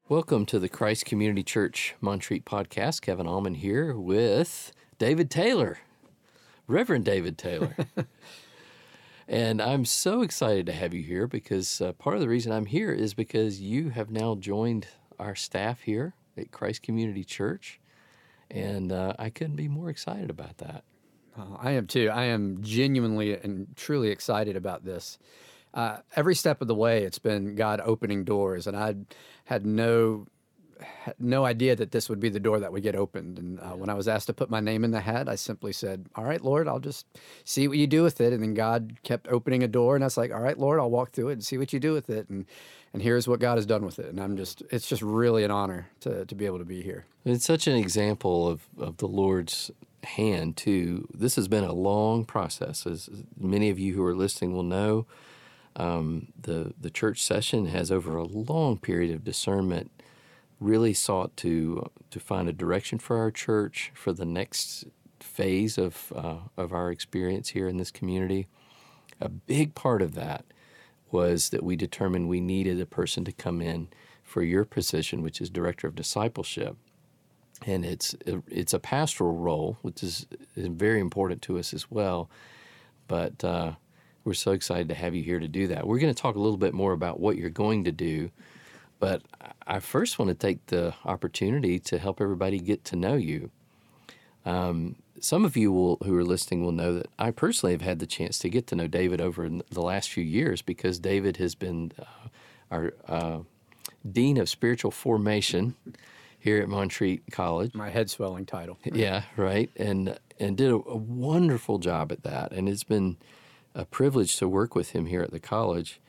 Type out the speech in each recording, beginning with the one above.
Welcome to the Christ Community Church Montreat podcast. Kevin Allman here with David Taylor, Reverend David Taylor. And I'm so excited to have you here because part of the reason I'm here is because you have now joined our staff here at Christ Community Church. And I couldn't be more excited about that. I am too. I am genuinely and truly excited about this. Every step of the way, it's been God opening doors, and I had no idea that this would be the door that would get opened. And when I was asked to put my name in the hat, I simply said, "All right, Lord, I'll just see what you do with it." And then God kept opening a door, and I was like, "All right, Lord, I'll walk through it and see what you do with it." And here's what God has done with it. And it's just really an honor to be able to be here. It's such an example of the Lord's hand, too. This has been a long process. As many of you who are listening will know, the church session has, over a long period of discernment, really sought to find a direction for our church for the next phase of our experience here in this community. A big part of that was that we determined we needed a person to come in for your position, which is Director of Discipleship. And it's a pastoral role, which is very important to us as well. But we're so excited to have you here to do that. We're going to talk a little bit more about what you're going to do. But I first want to take the opportunity to help everybody get to know you. Some of you who are listening will know that I personally have had the chance to get to know David over in the last few years because David has been our Dean of Spiritual Formation here at Montreat College. My head-swelling title. Yeah, right. And did a wonderful job at that. And it's been a privilege to work with him here at the college.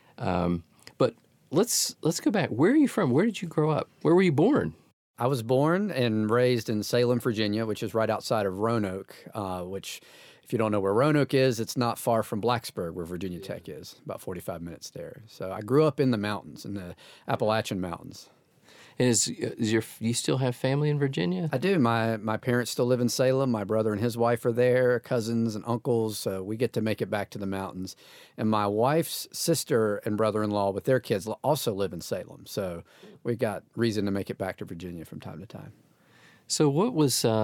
But let's go back. Where are you from? Where did you grow up? Where were you born? I was born and raised in Salem, Virginia, which is right outside of Roanoke, which, if you don't know where Roanoke is, it's not far from Blacksburg, where Virginia Tech is, about 45 minutes there. So I grew up in the mountains, in the Appalachian Mountains. And you still have family in Virginia? I do. My parents still live in Salem. My brother and his wife are there, cousins and uncles. So we get to make it back to the mountains. And my wife's sister and brother-in-law with their kids also live in Salem. So we got reason to make it back to Virginia from time to time. So what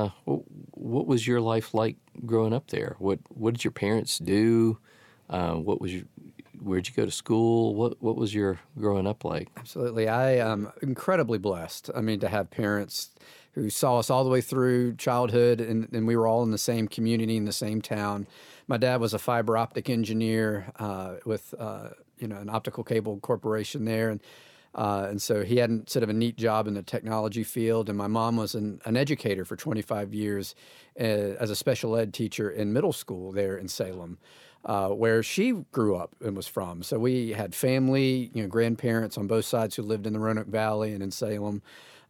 was your life like growing up there? What did your parents do? Where'd you go to school? What was your growing up like? Absolutely. I am incredibly blessed. I mean, to have parents who saw us all the way through childhood, and we were all in the same community, in the same town. My dad was a fiber optic engineer with an optical cable corporation there, and so he had sort of a neat job in the technology field. And my mom was an educator for 25 years as a special ed teacher in middle school there in Salem. Where she grew up and was from. So we had family, grandparents on both sides who lived in the Roanoke Valley and in Salem.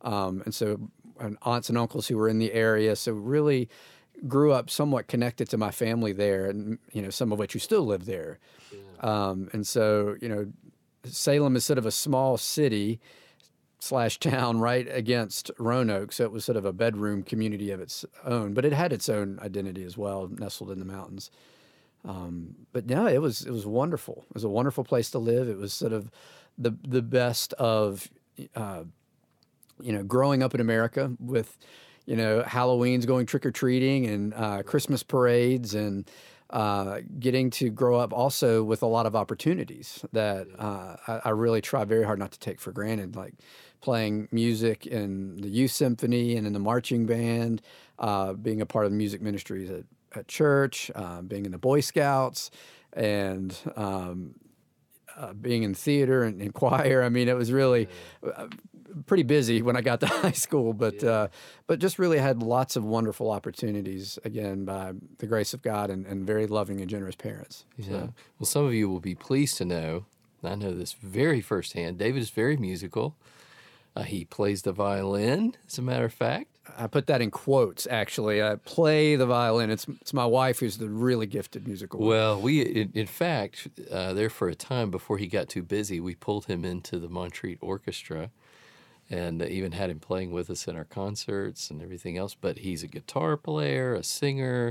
And aunts and uncles who were in the area. So really grew up somewhat connected to my family there, and, some of which who still live there. Yeah. Salem is sort of a small city / town right against Roanoke. So it was sort of a bedroom community of its own, but it had its own identity as well, nestled in the mountains. But no, it was wonderful. It was a wonderful place to live. It was sort of the best of, growing up in America with, Halloween's going trick-or-treating and Christmas parades, and getting to grow up also with a lot of opportunities that I really try very hard not to take for granted, like playing music in the youth symphony and in the marching band, being a part of the music ministries at church, being in the Boy Scouts, and being in theater and choir. I mean, it was really pretty busy when I got to high school, but just really had lots of wonderful opportunities, again, by the grace of God and very loving and generous parents. Yeah. So. Well, some of you will be pleased to know, I know this very firsthand, David is very musical. He plays the violin, as a matter of fact. I put that in quotes, actually. I play the violin. It's my wife who's the really gifted musical. Well, in fact, there for a time before he got too busy, we pulled him into the Montreat Orchestra and even had him playing with us in our concerts and everything else. But he's a guitar player, a singer.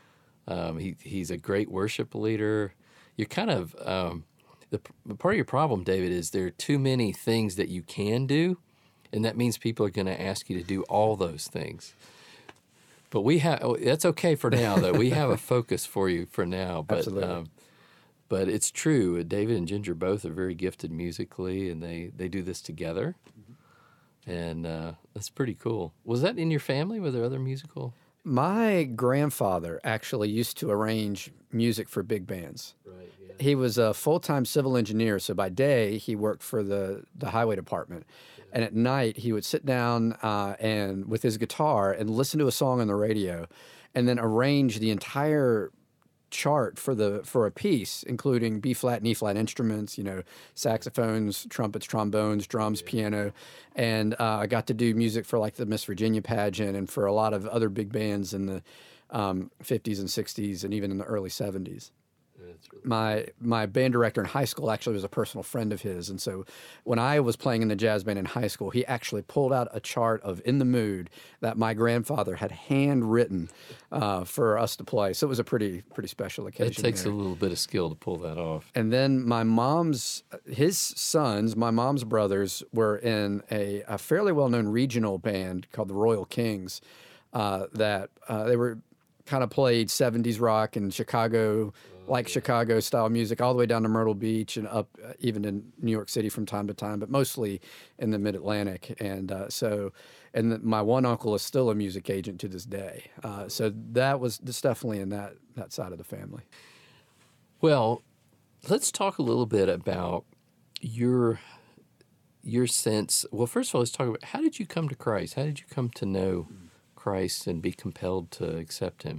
He's a great worship leader. You're kind of... the part of your problem, David, is there are too many things that you can do And that means people are going to ask you to do all those things. But that's okay for now, though. We have a focus for you for now. But, Absolutely. But it's true. David and Ginger both are very gifted musically, and they do this together. And that's pretty cool. Was that in your family? Were there other musical? My grandfather actually used to arrange music for big bands. Right, yeah. He was a full-time civil engineer, so by day he worked for the highway department, and at night he would sit down and with his guitar and listen to a song on the radio, and then arrange the entire chart for a piece, including B flat and E flat instruments, saxophones, trumpets, trombones, drums, piano, and I got to do music for like the Miss Virginia pageant and for a lot of other big bands in the 50s and 60s and even in the early 70s. My band director in high school actually was a personal friend of his, and so when I was playing in the jazz band in high school, he actually pulled out a chart of "In the Mood" that my grandfather had handwritten for us to play. So it was a pretty special occasion. It takes a little bit of skill to pull that off. And then my mom's brothers were in a fairly well-known regional band called the Royal Kings that they were kind of played 70s rock and Chicago style music all the way down to Myrtle Beach and up even in New York City from time to time, but mostly in the Mid-Atlantic. And my one uncle is still a music agent to this day. So that's definitely in that side of the family. Well, let's talk a little bit about your sense. Well, first of all, let's talk about how did you come to Christ? How did you come to know Christ and be compelled to accept him?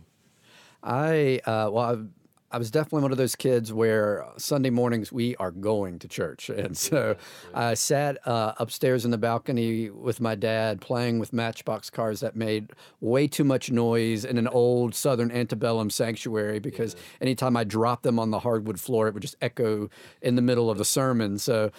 I was definitely one of those kids where Sunday mornings we are going to church. And so I sat upstairs in the balcony with my dad playing with Matchbox cars that made way too much noise in an old Southern antebellum sanctuary because anytime I dropped them on the hardwood floor, it would just echo in the middle of the sermon. So,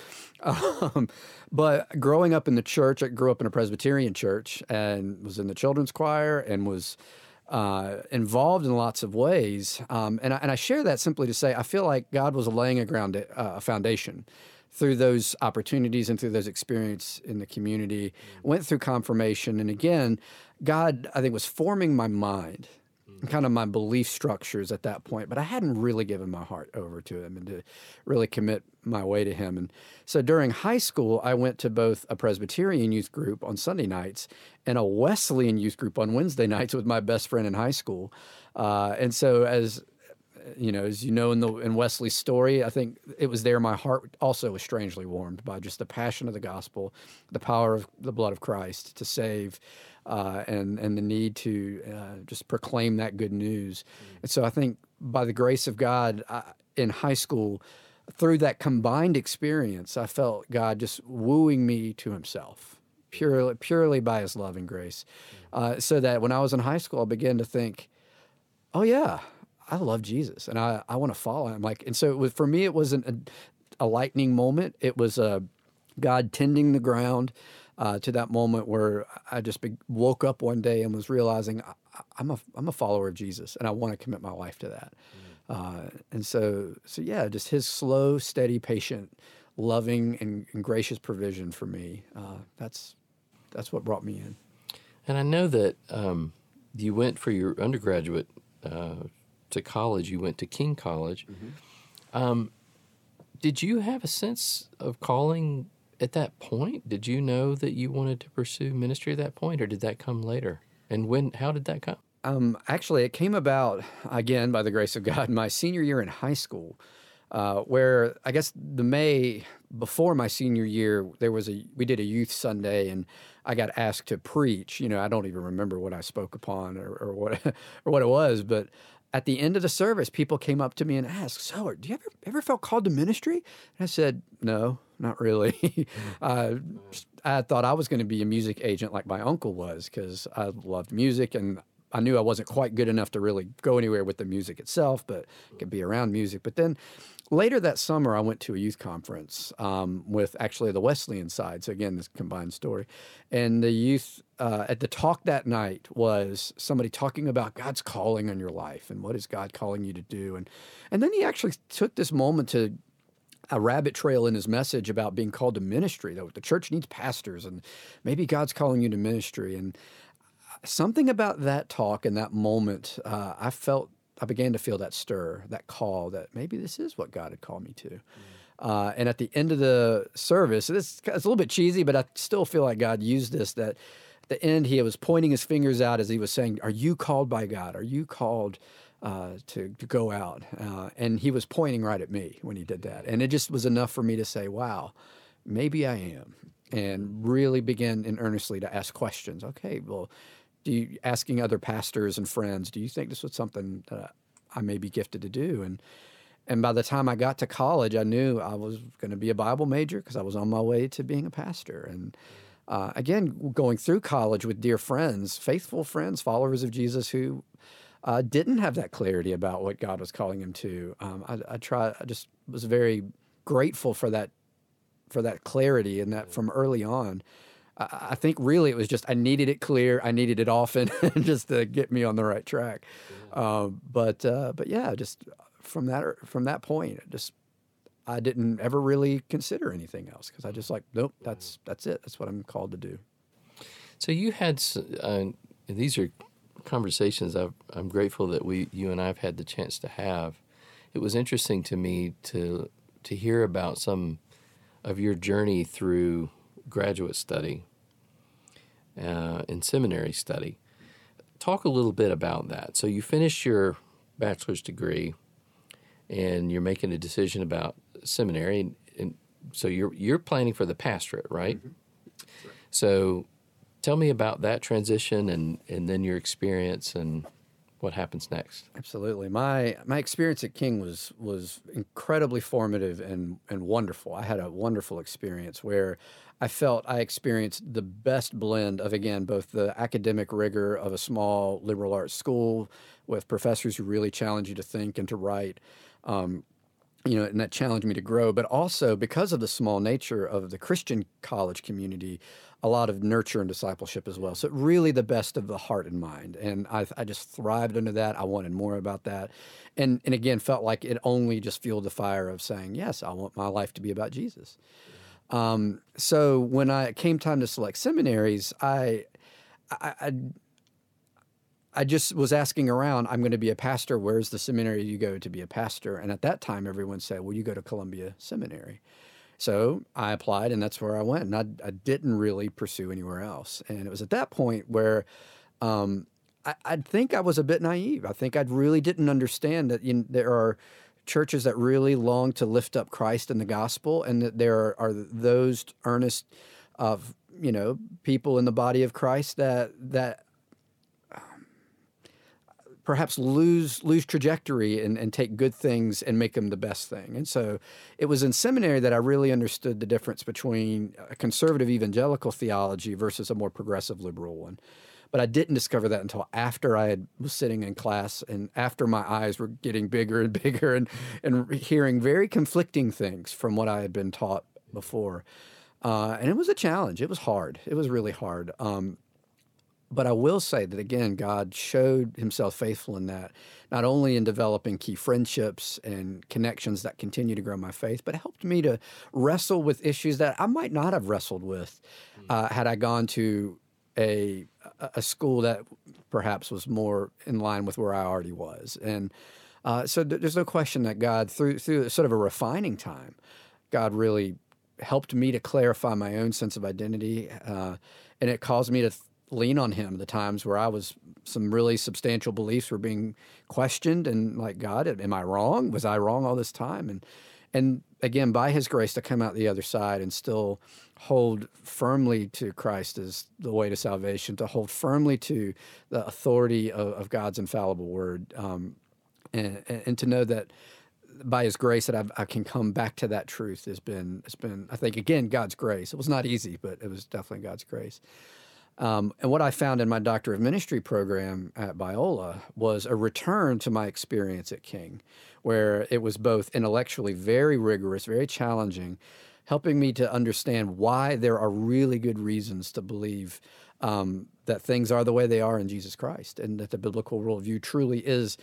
but growing up in the church, I grew up in a Presbyterian church and was in the children's choir and was involved in lots of ways. And I share that simply to say I feel like God was laying a foundation through those opportunities and through those experiences in the community, went through confirmation. And again, God, I think, was forming my mind and kind of my belief structures at that point, but I hadn't really given my heart over to him and to really commit my way to him. And so during high school, I went to both a Presbyterian youth group on Sunday nights and a Wesleyan youth group on Wednesday nights with my best friend in high school. And so as you know, in Wesley's story, I think it was there my heart also was strangely warmed by just the passion of the gospel, the power of the blood of Christ to save, and the need to just proclaim that good news. And so I think by the grace of God in high school, through that combined experience, I felt God just wooing me to himself, purely by his love and grace. So that when I was in high school, I began to think, oh yeah, I love Jesus and I want to follow him. And so for me, it wasn't a lightning moment. It was God tending the ground to that moment where I just woke up one day and was realizing I'm a follower of Jesus and I want to commit my life to that. And so yeah, just his slow, steady, patient, loving and gracious provision for me. That's what brought me in. And I know that you went for your undergraduate to college. You went to King College. Did you have a sense of calling at that point? Did you know that you wanted to pursue ministry at that point, or did that come later? And how did that come? Actually, it came about, again, by the grace of God, my senior year in high school, where I guess the May before my senior year, we did a youth Sunday, and I got asked to preach. I don't even remember what I spoke upon or what or what it was, but at the end of the service, people came up to me and asked, "So, do you ever felt called to ministry?" And I said, "No, not really." I thought I was going to be a music agent like my uncle was because I loved music and I knew I wasn't quite good enough to really go anywhere with the music itself, but I could be around music. But then later that summer, I went to a youth conference with actually the Wesleyan side. So again, this combined story. And the youth at the talk that night was somebody talking about God's calling on your life and what is God calling you to do. And then he actually took this moment to a rabbit trail in his message about being called to ministry, that the church needs pastors and maybe God's calling you to ministry. And something about that talk and that moment, I began to feel that stir, that call, that maybe this is what God had called me to. And at the end of the service, it's a little bit cheesy, but I still feel like God used this, that at the end he was pointing his fingers out as he was saying, are you called by God? Are you called to go out? And he was pointing right at me when he did that. And it just was enough for me to say, wow, maybe I am. And really begin in earnestly to ask questions. Okay, well, asking other pastors and friends, do you think this was something that I may be gifted to do? And by the time I got to college, I knew I was going to be a Bible major because I was on my way to being a pastor. And again, going through college with dear friends, faithful friends, followers of Jesus who didn't have that clarity about what God was calling him to. I just was very grateful for that clarity, and that from early on. I think really it was just I needed it clear, I needed it often, just to get me on the right track. But yeah, just from that point, I didn't ever really consider anything else because I just nope, that's it. That's what I'm called to do. So you had these are conversations I'm grateful that you and I have had the chance to have. It was interesting to me to hear about some of your journey through graduate study and seminary study. Talk a little bit about that. So you finished your bachelor's degree, and you're making a decision about seminary, and so you're planning for the pastorate, right? Mm-hmm. Sure. So tell me about that transition and then your experience and what happens next. Absolutely. My experience at King was incredibly formative and wonderful. I had a wonderful experience where I felt I experienced the best blend of, again, both the academic rigor of a small liberal arts school with professors who really challenge you to think and to write, and that challenged me to grow, but also because of the small nature of the Christian college community, a lot of nurture and discipleship as well. So really the best of the heart and mind. And I just thrived under that. I wanted more about that. And again, felt like it only just fueled the fire of saying, yes, I want my life to be about Jesus. So when it came time to select seminaries, I just was asking around, I'm going to be a pastor. Where's the seminary you go to be a pastor? And at that time, everyone said, well, you go to Columbia Seminary. So I applied, and that's where I went. And I didn't really pursue anywhere else. And it was at that point where I think I was a bit naive. I think I really didn't understand that there are churches that really long to lift up Christ and the gospel, and that there are those earnest of people in the body of Christ that perhaps lose trajectory and take good things and make them the best thing. And so it was in seminary that I really understood the difference between a conservative evangelical theology versus a more progressive liberal one. But I didn't discover that until after was sitting in class and after my eyes were getting bigger and bigger and hearing very conflicting things from what I had been taught before. And it was a challenge. It was hard. It was really hard. But I will say that, again, God showed himself faithful in that, not only in developing key friendships and connections that continue to grow my faith, but it helped me to wrestle with issues that I might not have wrestled with had I gone to a school that perhaps was more in line with where I already was. And so there's no question that God, through sort of a refining time, God really helped me to clarify my own sense of identity, and it caused me to lean on him the times where some really substantial beliefs were being questioned, and like, God, am I wrong? Was I wrong all this time? And again, by his grace, to come out the other side and still hold firmly to Christ as the way to salvation, to hold firmly to the authority of God's infallible word, and to know that by his grace that I can come back to that truth has been, I think, again, God's grace. It was not easy, but it was definitely God's grace. And what I found in my Doctor of Ministry program at Biola was a return to my experience at King, where it was both intellectually very rigorous, very challenging, helping me to understand why there are really good reasons to believe that things are the way they are in Jesus Christ, and that the biblical worldview truly is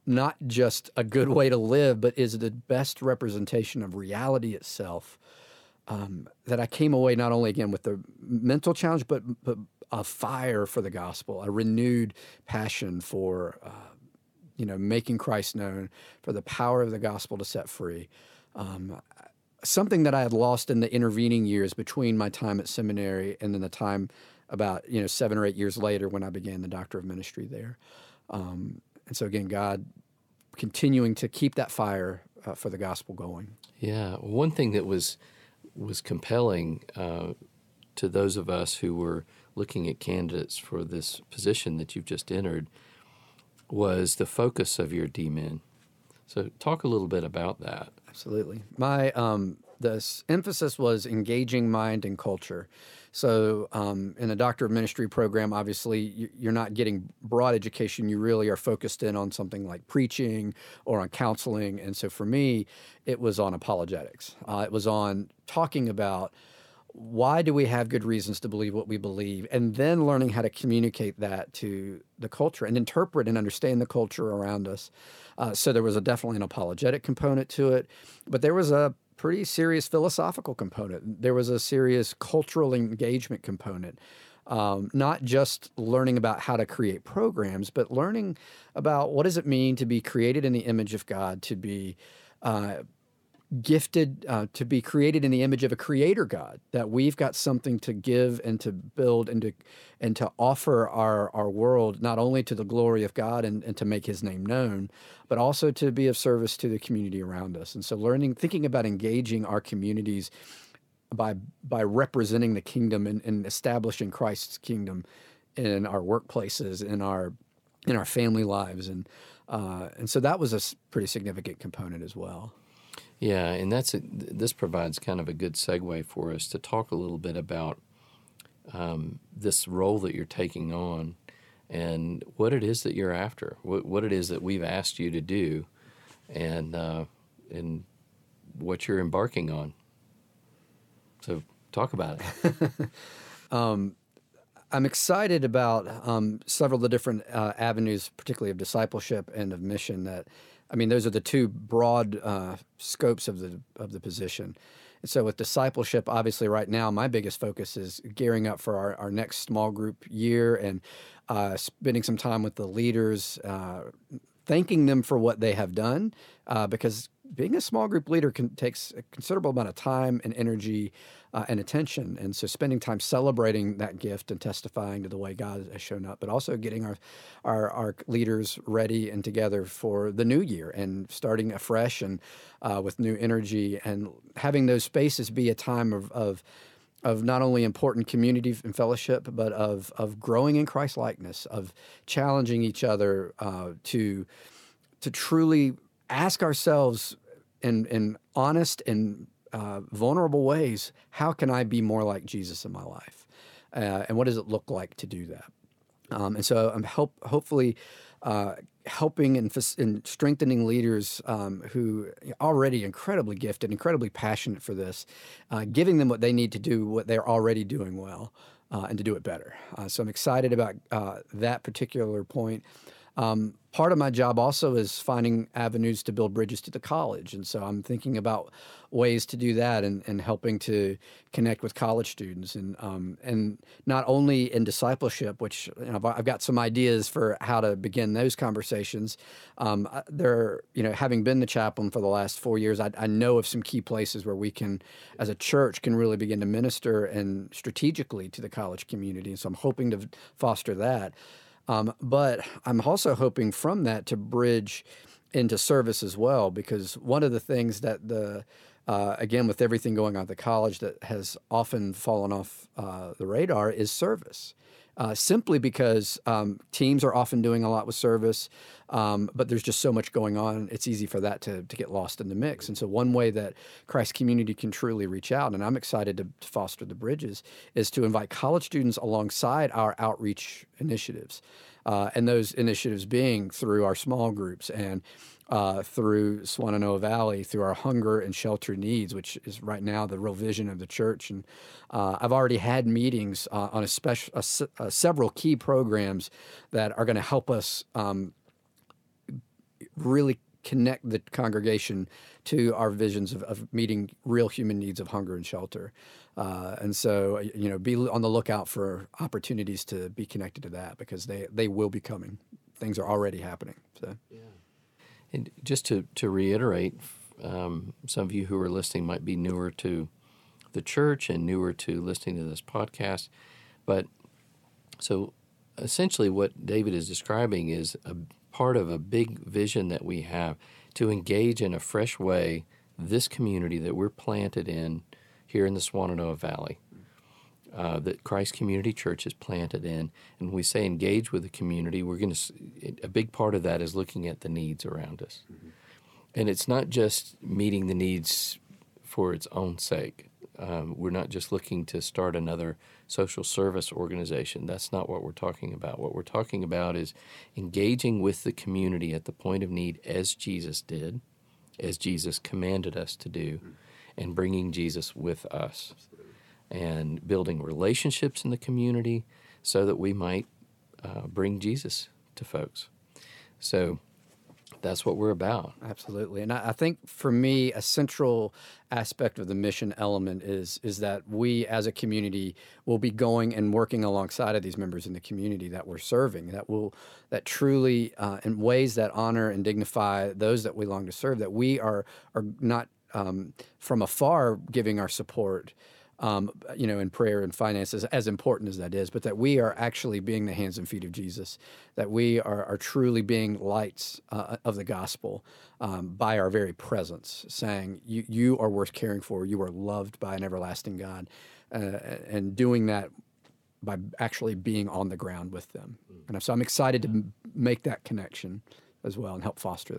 not just a good way to live, but is the best representation of reality itself. That I came away not only again with the mental challenge, but a fire for the gospel, a renewed passion for making Christ known, for the power of the gospel to set free. Something that I had lost in the intervening years between my time at seminary and then the time about 7 or 8 years later when I began the Doctor of Ministry there. And so again, God continuing to keep that fire for the gospel going. Yeah, one thing that was compelling to those of us who were looking at candidates for this position that you've just entered was the focus of your DMin. So talk a little bit about that. Absolutely. My the emphasis was engaging mind and culture. So in a Doctor of Ministry program, obviously you're not getting broad education. You really are focused in on something like preaching or on counseling. And so for me, it was on apologetics. It was on talking about why do we have good reasons to believe what we believe, and then learning how to communicate that to the culture and interpret and understand the culture around us. So there was definitely an apologetic component to it, but there was a pretty serious philosophical component. There was a serious cultural engagement component, not just learning about how to create programs, but learning about what does it mean to be created in the image of God, to be gifted, to be created in the image of a creator God, that we've got something to give and to build and to offer our world, not only to the glory of God and to make his name known, but also to be of service to the community around us. And so thinking about engaging our communities by representing the kingdom and establishing Christ's kingdom in our workplaces, in our family lives. And so that was a pretty significant component as well. Yeah, and this provides kind of a good segue for us to talk a little bit about this role that you're taking on and what it is that you're after, what it is that we've asked you to do, and what you're embarking on. So talk about it. I'm excited about several of the different avenues, particularly of discipleship and of mission. Those are the two broad scopes of the position. And so with discipleship, obviously right now, my biggest focus is gearing up for our next small group year and spending some time with the leaders, thanking them for what they have done, because being a small group leader takes a considerable amount of time and energy and attention. And so spending time celebrating that gift and testifying to the way God has shown up, but also getting our leaders ready and together for the new year and starting afresh and with new energy, and having those spaces be a time of not only important community and fellowship, but of growing in Christ likeness, of challenging each other to truly ask ourselves in honest and vulnerable ways, how can I be more like Jesus in my life? And what does it look like to do that? And so I'm hopefully helping and strengthening leaders who are already incredibly gifted, incredibly passionate for this, giving them what they need to do what they're already doing well, and to do it better. So I'm excited about that particular point. Part of my job also is finding avenues to build bridges to the college. And so I'm thinking about ways to do that and helping to connect with college students and not only in discipleship, which I've got some ideas for how to begin those conversations. Having been the chaplain for the last 4 years, I know of some key places where we can, as a church, can really begin to minister and strategically to the college community. And so I'm hoping to foster that. But I'm also hoping from that to bridge into service as well, because one of the things that again, with everything going on at the college that has often fallen off the radar is service. Simply because teams are often doing a lot with service, but there's just so much going on. It's easy for that to get lost in the mix. And so one way that Christ Community can truly reach out, and I'm excited to foster the bridges, is to invite college students alongside our outreach initiatives. And those initiatives being through our small groups and through Swannanoa Valley, through our hunger and shelter needs, which is right now the real vision of the church. And I've already had meetings on several key programs that are going to help us really connect the congregation to our visions of meeting real human needs of hunger and shelter. And so, be on the lookout for opportunities to be connected to that, because they will be coming. Things are already happening. So, And just to reiterate, some of you who are listening might be newer to the church and newer to listening to this podcast. But so essentially what David is describing is a part of a big vision that we have to engage in a fresh way this community that we're planted in here in the Swannanoa Valley, that Christ Community Church is planted in. And when we say engage with the community, a big part of that is looking at the needs around us. Mm-hmm. And it's not just meeting the needs for its own sake. We're not just looking to start another social service organization. That's not what we're talking about. What we're talking about is engaging with the community at the point of need as Jesus did, as Jesus commanded us to do, and bringing Jesus with us. And building relationships in the community so that we might bring Jesus to folks. So that's what we're about. Absolutely. And I think for me, a central aspect of the mission element is that we as a community will be going and working alongside of these members in the community that we're serving, that truly, in ways that honor and dignify those that we long to serve, that we are not from afar giving our support, in prayer and finances, as important as that is, but that we are actually being the hands and feet of Jesus, that we are truly being lights of the gospel by our very presence, saying, you are worth caring for, you are loved by an everlasting God, and doing that by actually being on the ground with them. And so I'm excited to make that connection as well and help foster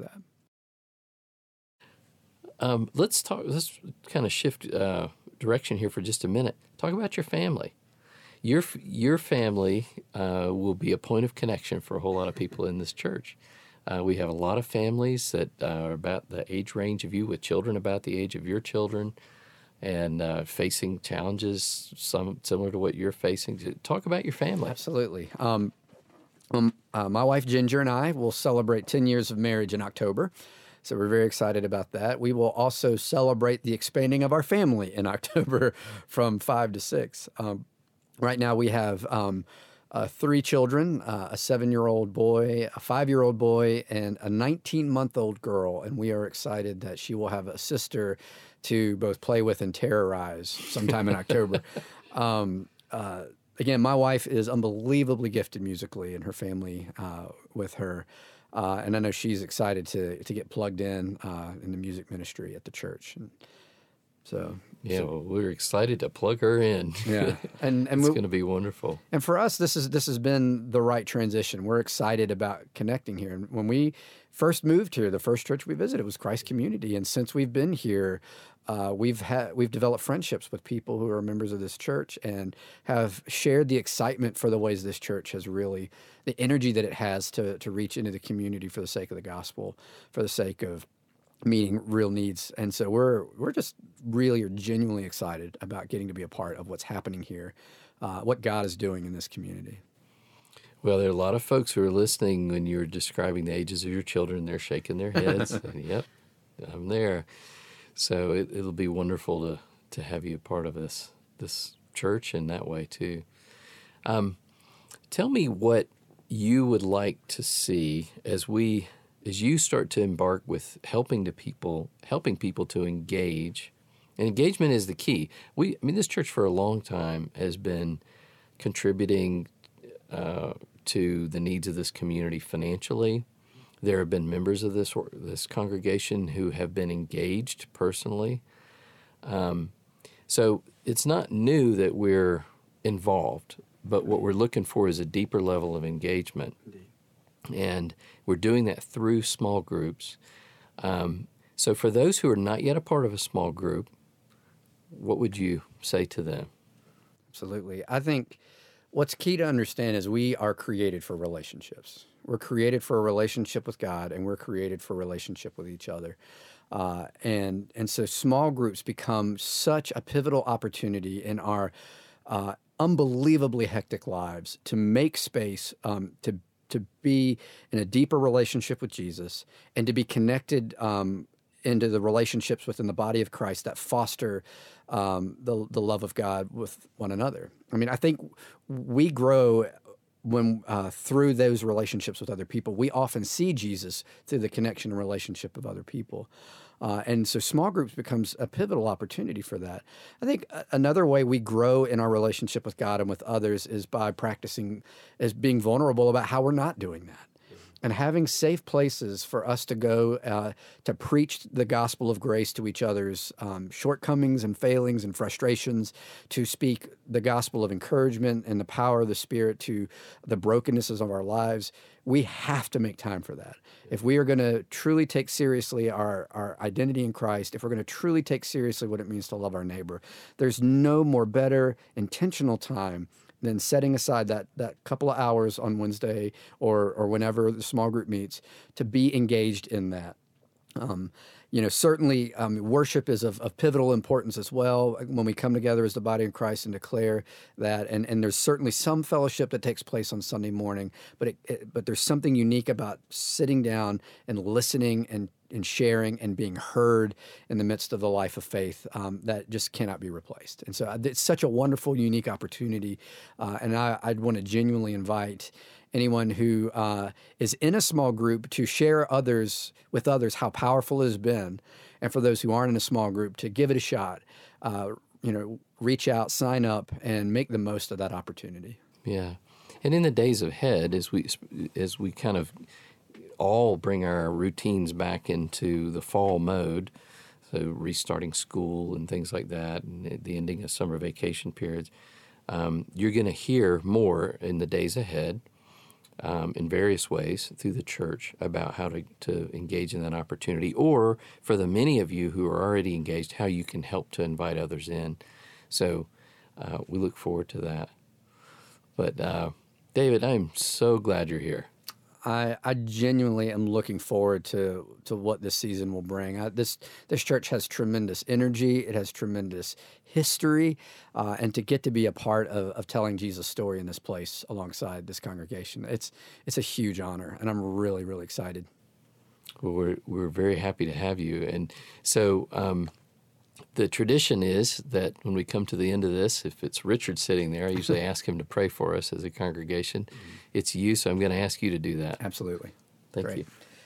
that. Let's kind of shift direction here for just a minute. Talk about your family. Your family will be a point of connection for a whole lot of people in this church. We have a lot of families that are about the age range of you, with children about the age of your children, and facing challenges similar to what you're facing. Talk about your family. Absolutely. My wife Ginger and I will celebrate 10 years of marriage in October. So we're very excited about that. We will also celebrate the expanding of our family in October from 5 to 6. Right now we have 3 children, a 7-year-old boy, a 5-year-old boy, and a 19-month-old girl. And we are excited that she will have a sister to both play with and terrorize sometime in October. Again, my wife is unbelievably gifted musically, and her family with her. And I know she's excited to get plugged in the music ministry at the church. And so well, we're excited to plug her in. Yeah, and it's going to be wonderful. And for us, this has been the right transition. We're excited about connecting here. And when we first moved here, the first church we visited was Christ Community, and since we've been here, we've developed friendships with people who are members of this church and have shared the excitement for the ways this church has really, the energy that it has to reach into the community for the sake of the gospel, for the sake of meeting real needs. And so we're just really are genuinely excited about getting to be a part of what's happening here, what God is doing in this community. Well, there are a lot of folks who are listening when you're describing the ages of your children. They're shaking their heads. And, yep, I'm there. So it'll be wonderful to have you a part of this church in that way too. Tell me what you would like to see as you start to embark with helping people to engage. And engagement is the key. This church for a long time has been contributing to the needs of this community financially. There have been members of this congregation who have been engaged personally. So it's not new that we're involved, but what we're looking for is a deeper level of engagement. Indeed. And we're doing that through small groups. So for those who are not yet a part of a small group, what would you say to them? Absolutely. I think what's key to understand is we are created for relationships. We're created for a relationship with God, and we're created for a relationship with each other. And so small groups become such a pivotal opportunity in our unbelievably hectic lives to make space to to be in a deeper relationship with Jesus and to be connected into the relationships within the body of Christ that foster the love of God with one another. I mean, I think we grow when through those relationships with other people. We often see Jesus through the connection and relationship of other people. And so small groups becomes a pivotal opportunity for that. I think another way we grow in our relationship with God and with others is by practicing as being vulnerable about how we're not doing that. And having safe places for us to go to preach the gospel of grace to each other's shortcomings and failings and frustrations, to speak the gospel of encouragement and the power of the Spirit to the brokennesses of our lives. We have to make time for that. If we are going to truly take seriously our identity in Christ, if we're going to truly take seriously what it means to love our neighbor, there's no more better intentional time than setting aside that couple of hours on Wednesday or whenever the small group meets to be engaged in that. Certainly worship is of pivotal importance as well when we come together as the body of Christ and declare that. And there's certainly some fellowship that takes place on Sunday morning, but there's something unique about sitting down and listening and sharing and being heard in the midst of the life of faith that just cannot be replaced. And so it's such a wonderful, unique opportunity. And I'd want to genuinely invite anyone who is in a small group to share with others how powerful it has been. And for those who aren't in a small group, to give it a shot, reach out, sign up, and make the most of that opportunity. Yeah. And in the days ahead, as we kind of all bring our routines back into the fall mode, so restarting school and things like that, and the ending of summer vacation periods, you're going to hear more in the days ahead in various ways through the church about how to engage in that opportunity, or for the many of you who are already engaged, how you can help to invite others in. So we look forward to that. But David, I'm so glad you're here. I genuinely am looking forward to what this season will bring. This church has tremendous energy. It has tremendous history, and to get to be a part of telling Jesus' story in this place alongside this congregation, it's a huge honor, and I'm really, really excited. Well, we're very happy to have you. And so the tradition is that when we come to the end of this, if it's Richard sitting there, I usually ask him to pray for us as a congregation. Mm-hmm. It's you, so I'm going to ask you to do that. Absolutely. Thank you.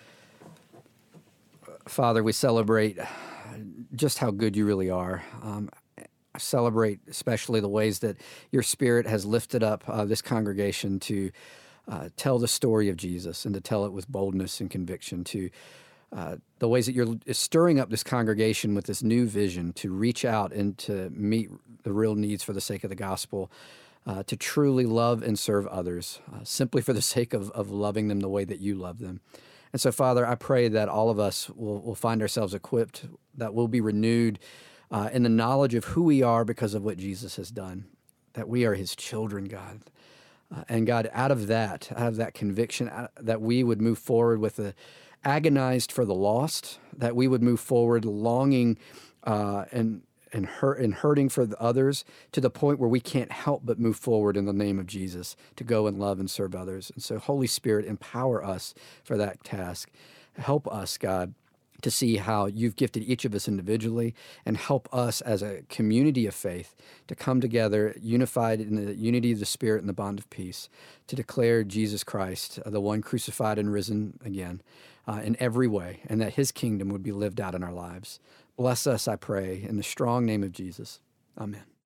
Father, we celebrate just how good you really are. I celebrate especially the ways that your Spirit has lifted up this congregation to tell the story of Jesus and to tell it with boldness and conviction, to the ways that you're stirring up this congregation with this new vision to reach out and to meet the real needs for the sake of the gospel, to truly love and serve others, simply for the sake of loving them the way that you love them. And so, Father, I pray that all of us will find ourselves equipped, that we'll be renewed in the knowledge of who we are because of what Jesus has done, that we are his children, God. And God, out of that conviction, that we would move forward with agonized for the lost, that we would move forward longing and hurting for the others, to the point where we can't help but move forward in the name of Jesus to go and love and serve others. And so, Holy Spirit, empower us for that task. Help us, God, to see how you've gifted each of us individually, and help us as a community of faith to come together unified in the unity of the Spirit and the bond of peace, to declare Jesus Christ, the one crucified and risen again, in every way, and that his kingdom would be lived out in our lives. Bless us, I pray, in the strong name of Jesus. Amen.